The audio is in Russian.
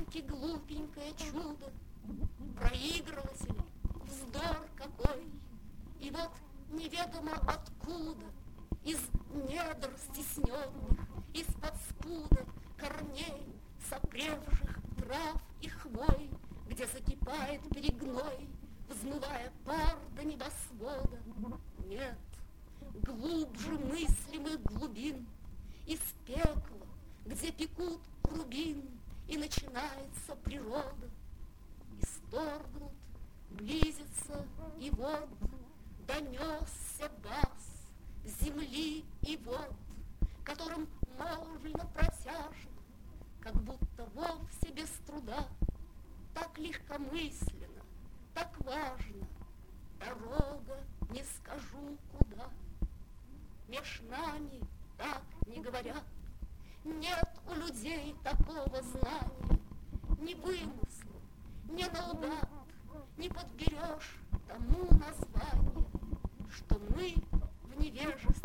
все-таки глупенькое чудо, проигрывалось ли, вздор какой. И вот неведомо откуда, из недр стесненных, из-под спуда корней, сопревших трав и хвой, где закипает перегной, взмывая пар до небосвода. Нет, глубже мыслимых глубин, из пекла, где пекут рубин, и начинается природа. Исторгнут, близится, и вот донесся бас земли и вод, которым молвлено протяжно, как будто вовсе без труда, так легкомысленно, так важно, дорога не скажу куда. Меж нами так не говорят, нет у людей такого знания, ни вымыслу, ни наугад не подберешь тому название, что мы в невежестве